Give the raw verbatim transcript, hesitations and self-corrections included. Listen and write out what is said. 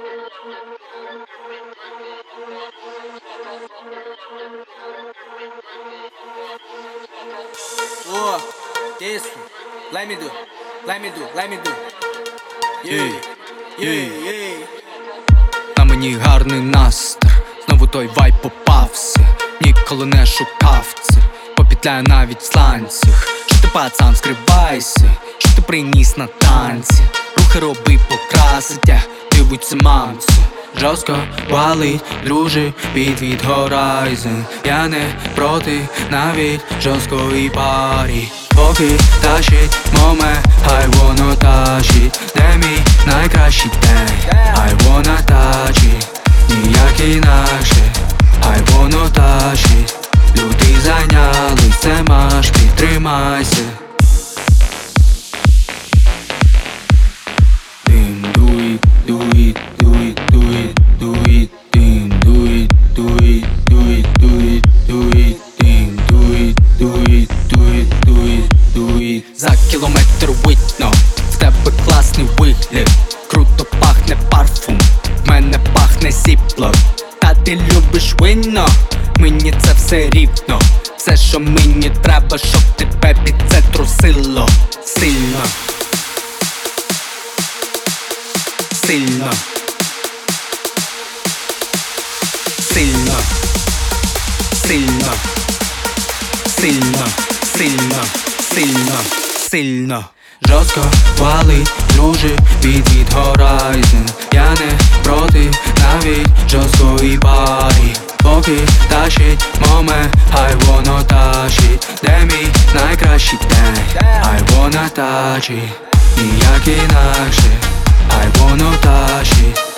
О, isso, let me do, let me do, let me do. Єй, єй, єй. На мені гарний настрій, знову той вайб попався. Ніколи не шукав це, попітляю навіть в сланцях. Що ти, пацан, скривайся, що ти приніс на танці. Рухи роби покрасиття, дивуться мамці. Жорстко валить, друже, підвід горайзен. Я не проти навіть жорсткої парі. Поки тащить моме, хай воно тащить. Де мій найкращий день, хай вона тащить. Ніяк інакше, хай воно тащить. Люди зайняли, це маш, підтримайся. Дим, do it, do it, do it, do it, do it, дим, do it, do it, do it, do it, do it, дим, do it, do it, do it, do it, do it. За кілометр видно, в тебе класний вигляд. Круто пахне парфум, в мене пахне сіпло. Та ти любиш вино, мені це все рівно. Все, що мені треба, щоб тебе під це трусило. Сильно, сильно, сильно, сильно, сильно, сильно, сильно, сильно. Жорстко валить, друже, підвід горайзен. Я не проти навіть жорсткої парі. Поки тащить моме, хай воно тащить. Де мій найкращий день, хай вона тащить. Ніяк інакше, хай воно тащить.